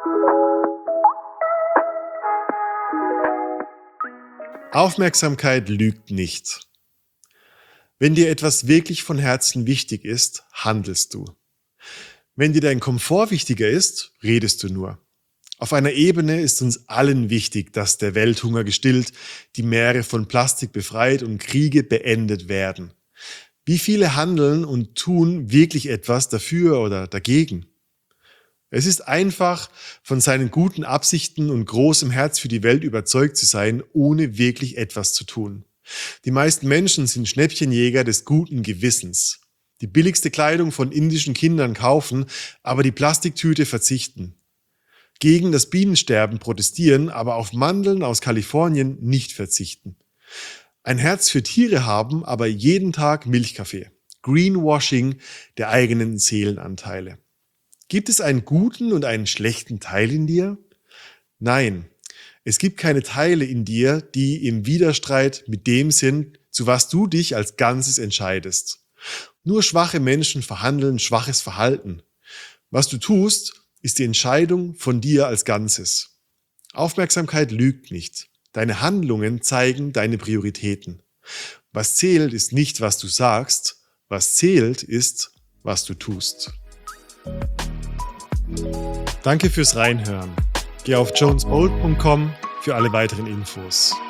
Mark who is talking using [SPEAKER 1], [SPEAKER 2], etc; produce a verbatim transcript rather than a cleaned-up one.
[SPEAKER 1] Aufmerksamkeit lügt nicht. Wenn dir etwas wirklich von Herzen wichtig ist, handelst du. Wenn dir dein Komfort wichtiger ist, redest du nur. Auf einer Ebene ist uns allen wichtig, dass der Welthunger gestillt, die Meere von Plastik befreit und Kriege beendet werden. Wie viele handeln und tun wirklich etwas dafür oder dagegen? Es ist einfach, von seinen guten Absichten und großem Herz für die Welt überzeugt zu sein, ohne wirklich etwas zu tun. Die meisten Menschen sind Schnäppchenjäger des guten Gewissens. Die billigste Kleidung von indischen Kindern kaufen, aber die Plastiktüte verzichten. Gegen das Bienensterben protestieren, aber auf Mandeln aus Kalifornien nicht verzichten. Ein Herz für Tiere haben, aber jeden Tag Milchkaffee. Greenwashing der eigenen Seelenanteile. Gibt es einen guten und einen schlechten Teil in dir? Nein, es gibt keine Teile in dir, die im Widerstreit mit dem sind, zu was du dich als Ganzes entscheidest. Nur schwache Menschen verhandeln schwaches Verhalten. Was du tust, ist die Entscheidung von dir als Ganzes. Aufmerksamkeit lügt nicht. Deine Handlungen zeigen deine Prioritäten. Was zählt, ist nicht, was du sagst. Was zählt, ist, was du tust. Danke fürs Reinhören. Geh auf jones bold punkt com für alle weiteren Infos.